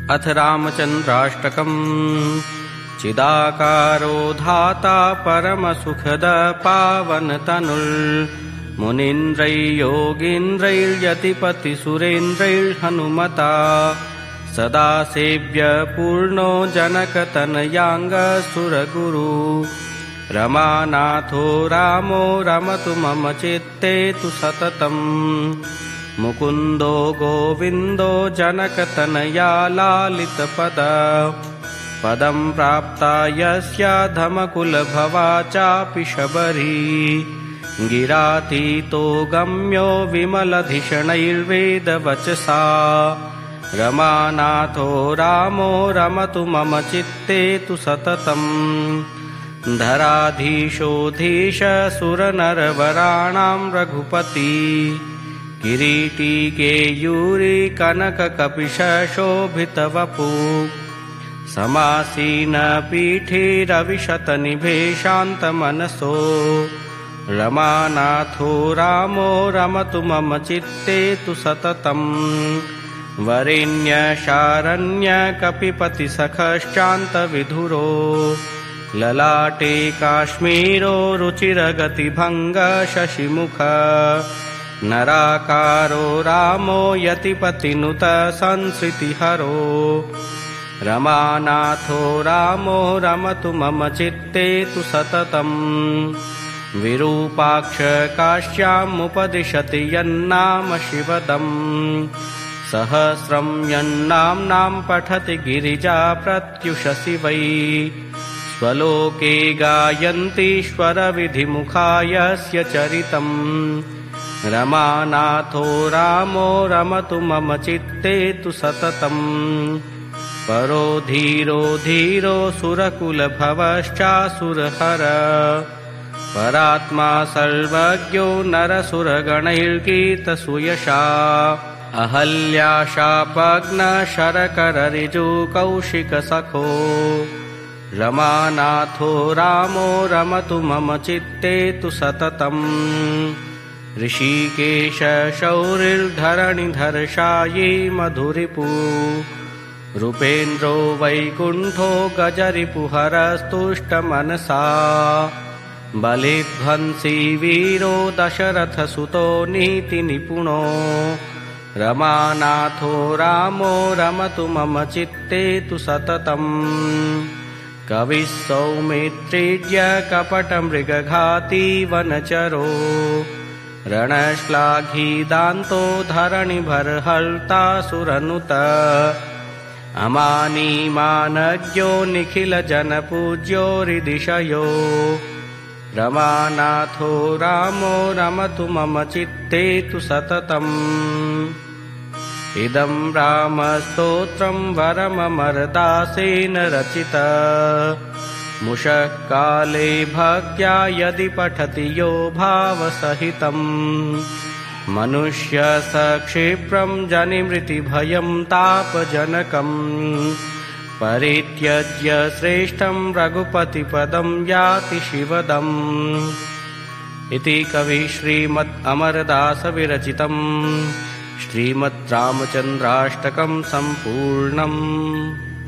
अथ रामचन्द्राष्टकम्। चिदाकारो धाता परमसुखद पावनतनुल् मुनीन्द्रैर्योगीन्द्रैर्यतिपतिसुरेन्द्रैर्हनुमता सदा सेव्य पूर्णो जनकतनयाङ्गसुरगुरु रमानाथो रामो रमतु मम चित्ते तु सततम् मुकुन्दो गोविन्दो जनकतनया लालितपद पदं प्राप्ता यस्य धमकुलभवा चापि शबरी गिरातीतो गम्यो विमलधिषणैर्वेदवचसा रमानाथो रामो रमतु मम चित्ते तु सततम् धराधीशोऽधीश सुरनरवराणां रघुपति किरीटी केयूरी कनककपिश शोभितवपु समासीन पीठे रविशतनिभे शान्तमनसो रमानाथो रामो रमतु मम चित्ते तु सततम् वरेण्यशारण्य कपिपतिसखश्चान्तविधुरो ललाटे काश्मीरो रुचिरगतिभङ्ग शशिमुख नराकारो रामो यतिपतिनुत संसृतिहरो रमानाथो रामो रमतु मम चित्ते तु सततम् विरूपाक्ष काश्यामुपदिशति यन्नाम शिवदम् सहस्रं यन्नाम्नां पठति गिरिजा प्रत्युषसि वै स्वलोके गायन्तीश्वरविधिमुखा यस्य चरितम् रमानाथो रामो रमतु मम चित्ते तु सततम् परो धीरो धीरो सुरकुलभवश्चासुरहर परात्मा सर्वज्ञो नरसुरगणैर्गीतसुयशा अहल्याशापग्न शरकररिजु कौशिकसखो रमानाथो रामो रमतु मम चित्ते तु सततम् ऋषिकेश शौरिर्धरणिधरशायी मधुरिपु रूपेन्द्रो वैकुण्ठो गजरिपुहरस्तुष्टमनसा बलिध्वंसी वीरो दशरथसुतो नीतिनिपुणो रमानाथो रामो रमतु मम चित्ते तु सततम् कविः सौमित्रीड्य कपटमृगघाती वनचरो रणश्लाघी दान्तो धरणिभर्हर्ता सुरनुत अमानी मानज्ञो निखिलजनपूज्यो हृदिशयो रमानाथो रामो रमतु मम चित्ते तु सततम् इदं रामस्तोत्रं वरममरदासेन रचित मुषःकाले भक्त्या यदि पठति यो भावसहितम् मनुष्य सक्षिप्रं जनिमृतिभयं तापजनकम् परित्यज्य श्रेष्ठं रघुपतिपदं याति शिवदम् इति कवि श्रीमद् अमरदास विरचितम् श्रीमद् रामचन्द्राष्टकं सम्पूर्णम्।